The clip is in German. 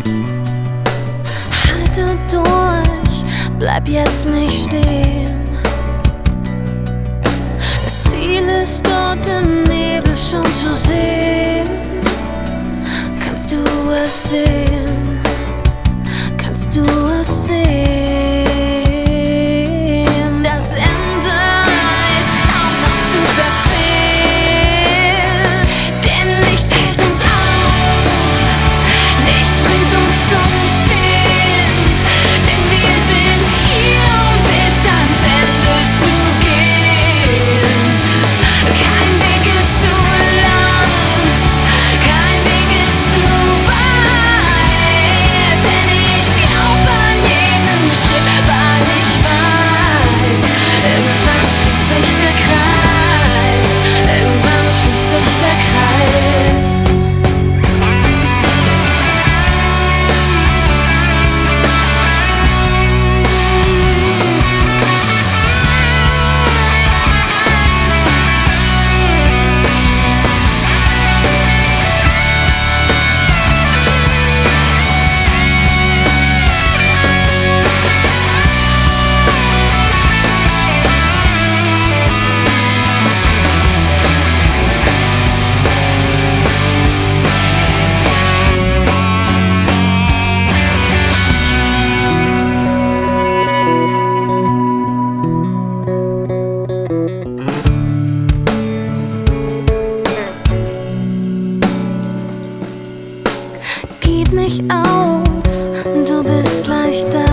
Halte durch, bleib jetzt nicht stehen. Das Ziel ist dort im Nebel schon zu sehen. Kannst du es sehen? Kannst du es sehen? Das Ende ist kaum noch zu verfehlen, denn nichts hält uns auf, nichts bringt uns zum Stehen, denn wir sind hier, um bis ans Ende zu gehen. Kein Weg ist zu lang, kein Weg ist zu weit, denn ich glaube an jeden Schritt, weil ich weiß, irgendwann schließt sich der Kreis, irgendwann schließt sich der Kreis. Gib nicht auf, du bist gleich da.